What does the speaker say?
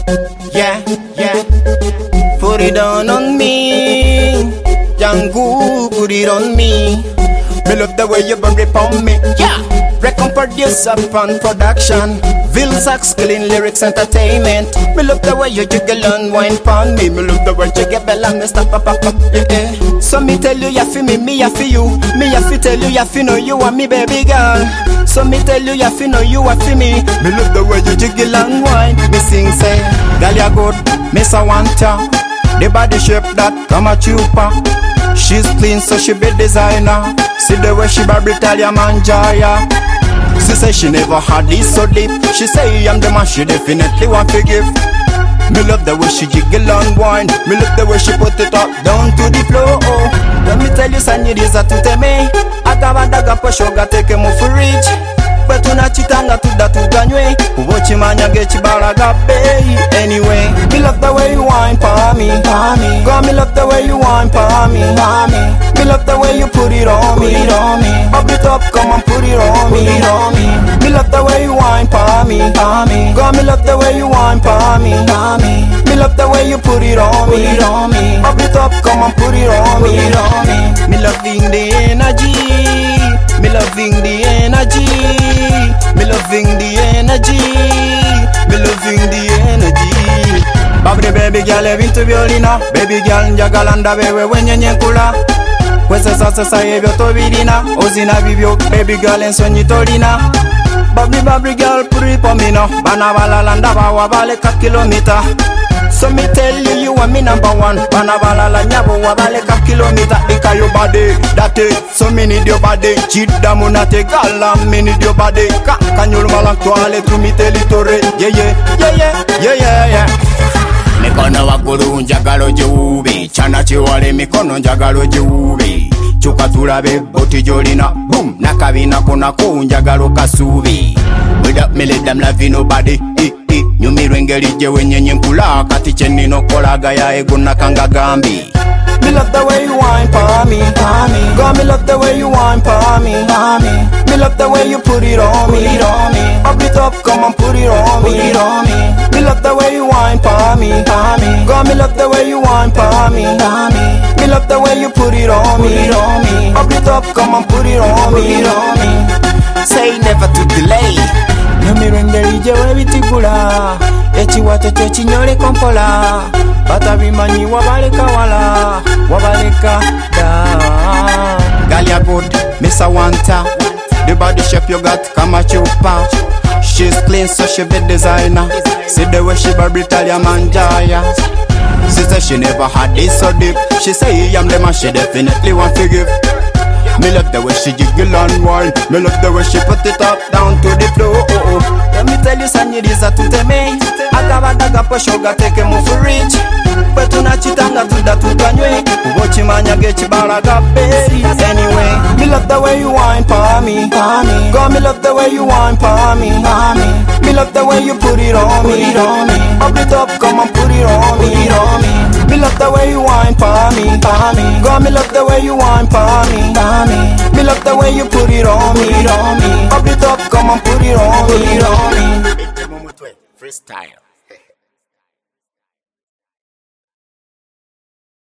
Yeah, yeah. Put it on me. Django, put it on me. Me love the way you burn it on me. Yeah. Record producer upon production. Vilsax clean lyrics entertainment. Me love the way you jiggle and wine pon me. Me love the way you get bell and me stop up. Yeah, yeah. So me tell you ya fi me ya fi you. Me ya fi tell you ya fi know you are me baby girl. So me tell you ya fi know you are fi me. Me love the way you jiggle and wine. Me sing say, girl ya good, me so want ya. The body shape that come a chupa. She's clean so she be designer. See the way she barb Italia manjaya. She say she never had this so deep. She say I'm the man she definitely want to give. Me love the way she jiggle and wine. Me love the way she put it up down to the floor. Let me tell you sanyiriza tuteme. Akabadaga poshoga teke mu for reach. Betuna chitanga tuda tuganywe. Ubochi manyage chibalaga bay. Anyway, me love the way you wine pa me. Girl, me love the way you wine pa me. Me love the way you put it on me. Up it up, come and put it on me. Me love the way you wine pa me. Girl, me love the way you wine pa me. Me love the way you put it on me. Up it up, come and put it on me. Me loving the energy. Me loving the energy. Me loving the energy. Me loving the energy. Babri baby girl ebintu byolina. Baby girl njagalanda bewe wenyenye nkula. Kwese sasa ebyo tobirina. Ozina bibyo baby girl ensonyi tolina. Babri girl put it on me no. Bana balala ndaba wabaleka kilomita. So me tell you, you are me number one. Bana balala nyabo wabaleka kilomita. Inka your body, that it. So me need your body. Chida munate gala, me need your body. Kanyul malang toale tu mi telitore. Yeah. Mikono wakulu njagalo jubi. Chana chiwale mikono njagalo jubi. Chuka tulabe boti jolina. Boom, nakabina kuna kunjagalo kasubi. Without me let them love nobody. Nyumirengeri je wenyenye nkula. Kati cheni no kolaga ya ego nakanga gambi. Me love the way you wine pa me. Girl, me love the way you wine pa me. Me love the way you put it on me. Up it up, come and put it on me. Me love the way you wine pa me. Girl, me love the way you wine pa me. Me love the way you put it on me. Up it up, come and put it on me. Say never to delay. Nyumirengeri je webitigula. Echiwato cho chinyole kompola. Batabimanyi wabaleka wala. Wabaleka da. Girl ya good, miss a wanta. The body shape you got, come at chupa. She's clean so she be designer. See the way she barb Italia manjaya. She say she never had this so deep. She say I'm the man she definitely want to give. Me love the way she jiggle and wine. Me love the way she put it up down to the floor. Let me tell you sanyiriza tuteme. Akabadaga poshoga teke mu for reach. Betuna chitanga tuda tuganywe. Ubochi manyage chibalaga bay. Anyway, me love the way you wine pa me. Girl, me love the way you wine pa me. Me love the way you put it on me. Up it up, come and put it on me. Me love the way you wine pa me. Girl, me love the way you wine pa me. Me love the way you put it on me. Up it up, come and put it on me. Freestyle.